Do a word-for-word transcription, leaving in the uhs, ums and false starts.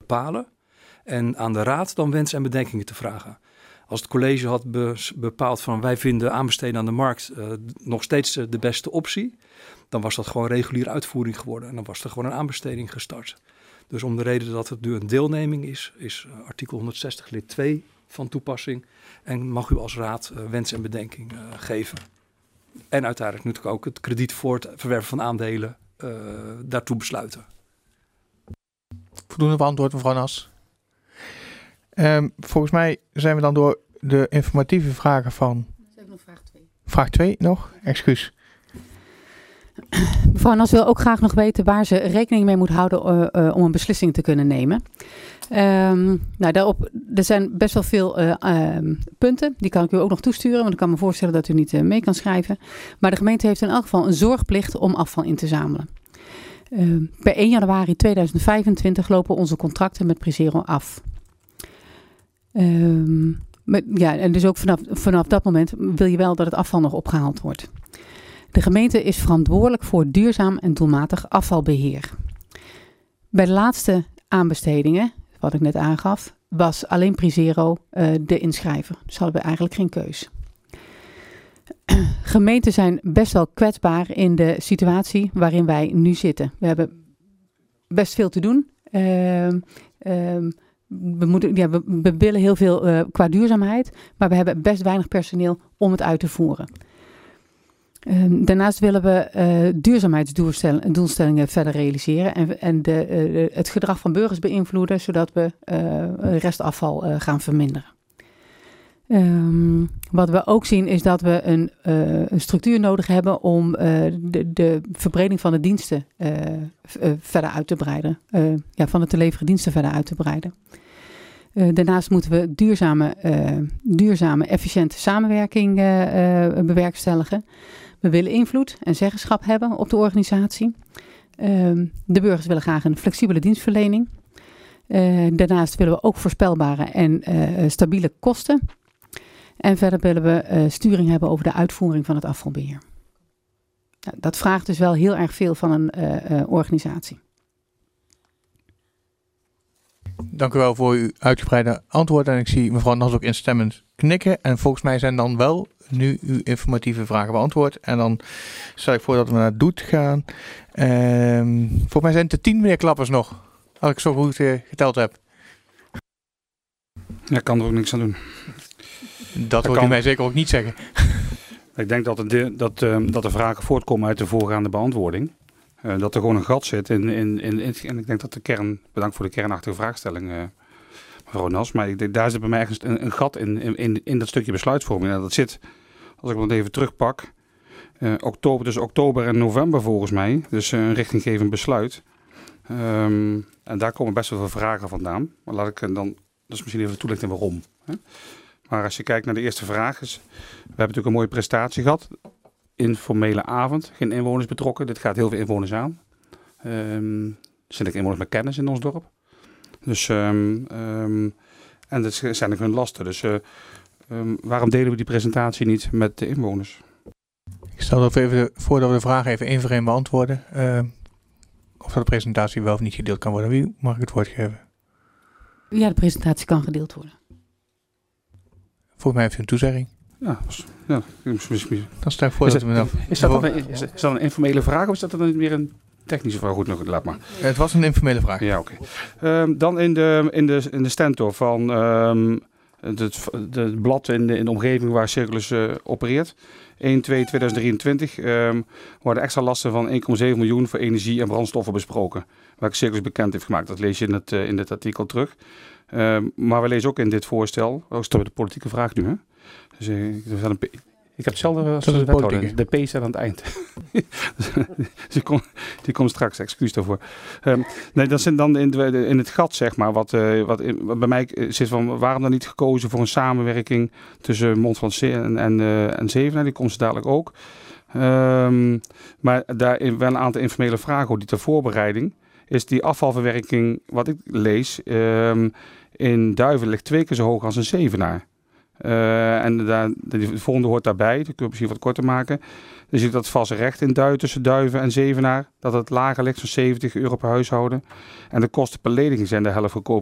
bepalen. En aan de raad dan wensen en bedenkingen te vragen. Als het college had be- bepaald van wij vinden aanbesteden aan de markt uh, nog steeds uh, de beste optie. Dan was dat gewoon reguliere uitvoering geworden. En dan was er gewoon een aanbesteding gestart. Dus om de reden dat het nu een deelneming is, is uh, artikel honderdzestig lid twee van toepassing. En mag u als raad uh, wens en bedenking uh, geven. En uiteindelijk natuurlijk ook het krediet voor het verwerven van aandelen uh, daartoe besluiten. Voldoende beantwoord, mevrouw Nas. Um, volgens mij zijn we dan door de informatieve vragen van... We hebben nog vraag twee. Vraag twee nog? Excuus. Mevrouw Nas wil ook graag nog weten waar ze rekening mee moet houden uh, uh, om een beslissing te kunnen nemen. Um, nou, daarop, er zijn best wel veel uh, uh, punten. Die kan ik u ook nog toesturen, want ik kan me voorstellen dat u niet uh, mee kan schrijven. Maar de gemeente heeft in elk geval een zorgplicht om afval in te zamelen. Uh, per één januari tweeduizend vijfentwintig lopen onze contracten met Presero af. Um, met, ja, en dus ook vanaf, vanaf dat moment wil je wel dat het afval nog opgehaald wordt. De gemeente is verantwoordelijk voor duurzaam en doelmatig afvalbeheer. Bij de laatste aanbestedingen, wat ik net aangaf, was alleen Presero uh, de inschrijver. Dus hadden we eigenlijk geen keus. Gemeenten zijn best wel kwetsbaar in de situatie waarin wij nu zitten. We hebben best veel te doen. Uh, uh, we, moeten, ja, we, we willen heel veel uh, qua duurzaamheid, maar we hebben best weinig personeel om het uit te voeren. Um, daarnaast willen we uh, duurzaamheidsdoelstellingen verder realiseren en, en de, uh, het gedrag van burgers beïnvloeden, zodat we uh, restafval uh, gaan verminderen. Um, wat we ook zien is dat we een, uh, een structuur nodig hebben om uh, de, de verbreding van de diensten uh, v- uh, verder uit te breiden. Uh, ja, van de te leveren diensten verder uit te breiden. Uh, daarnaast moeten we duurzame, uh, duurzame efficiënte samenwerking uh, uh, bewerkstelligen. We willen invloed en zeggenschap hebben op de organisatie. Uh, de burgers willen graag een flexibele dienstverlening. Uh, daarnaast willen we ook voorspelbare en uh, stabiele kosten. En verder willen we uh, sturing hebben over de uitvoering van het afvalbeheer. Nou, dat vraagt dus wel heel erg veel van een uh, uh, organisatie. Dank u wel voor uw uitgebreide antwoord. En ik zie mevrouw Nas ook instemmend knikken. En volgens mij zijn dan wel nu uw informatieve vragen beantwoord. En dan stel ik voor dat we naar Doet gaan. Um, volgens mij zijn het de tien meneer Klappers nog. Als ik zo goed uh, geteld heb. Ja, ik kan er ook niks aan doen. Dat hoort u mij zeker ook niet zeggen. Ik denk dat, de, dat, uh, dat de vragen voortkomen uit de voorgaande beantwoording. Uh, dat er gewoon een gat zit in, in, in, in... En ik denk dat de kern... Bedankt voor de kernachtige vraagstelling, uh, mevrouw Nas. Maar ik denk, daar zit bij mij ergens een, een gat in, in, in dat stukje besluitvorming. En dat zit, als ik het even terugpak... Uh, oktober, dus oktober en november volgens mij. Dus uh, een richtinggevend besluit. Um, en daar komen best wel veel vragen vandaan. Maar laat ik dan... Dat is misschien even de toelichting waarom. Hè? Maar als je kijkt naar de eerste vraag. Is, we hebben natuurlijk een mooie prestatie gehad. Informele avond. Geen inwoners betrokken. Dit gaat heel veel inwoners aan. Um, er zijn ook inwoners met kennis in ons dorp. Dus, um, um, en dat zijn ook hun lasten. Dus uh, um, waarom delen we die presentatie niet met de inwoners? Ik stel dat we even voor dat we de vraag even één voor één beantwoorden. Uh, of dat de presentatie wel of niet gedeeld kan worden. Wie mag ik het woord geven? Ja, de presentatie kan gedeeld worden. Volgens mij heeft u een toezegging. Ja, ja. Dan stel ik voor is dat het, we dan... Is dat, een, is, is dat een informele vraag of is dat dan weer een technische vraag? Goed, nog, laat maar. Het was een informele vraag. Ja, oké. Okay. Um, dan in de, in de, in de stentor van um, het, het blad in de, in de omgeving waar Circulus uh, opereert. één twee tweeduizend drieëntwintig um, worden extra lasten van één komma zeven miljoen voor energie en brandstoffen besproken. Waar Circulus bekend heeft gemaakt. Dat lees je in, het, uh, in dit artikel terug. Um, maar we lezen ook in dit voorstel, ook stel de politieke vraag nu, hè? Dus, uh, een P- ik heb hetzelfde als de wethouder. De P staat aan het eind. dus die komt die komt straks, excuus daarvoor. Um, nee, dat zit dan in, de, in het gat, zeg maar, wat, uh, wat, in, wat bij mij zit van, waarom dan niet gekozen voor een samenwerking tussen Mont van Zee en, en, uh, en Zevenaar, die komt ze dadelijk ook. Um, maar daar wel een aantal informele vragen, die ter voorbereiding, is die afvalverwerking, wat ik lees, um, in Duiven ligt twee keer zo hoog als een Zevenaar. Uh, en daar, de volgende hoort daarbij, dat kun je misschien wat korter maken. Dus ik dat vaste recht in Duiven, tussen Duiven en Zevenaar, dat het lager ligt, zo'n zeventig euro per huishouden. En de kosten per lediging zijn de helft goedkoper.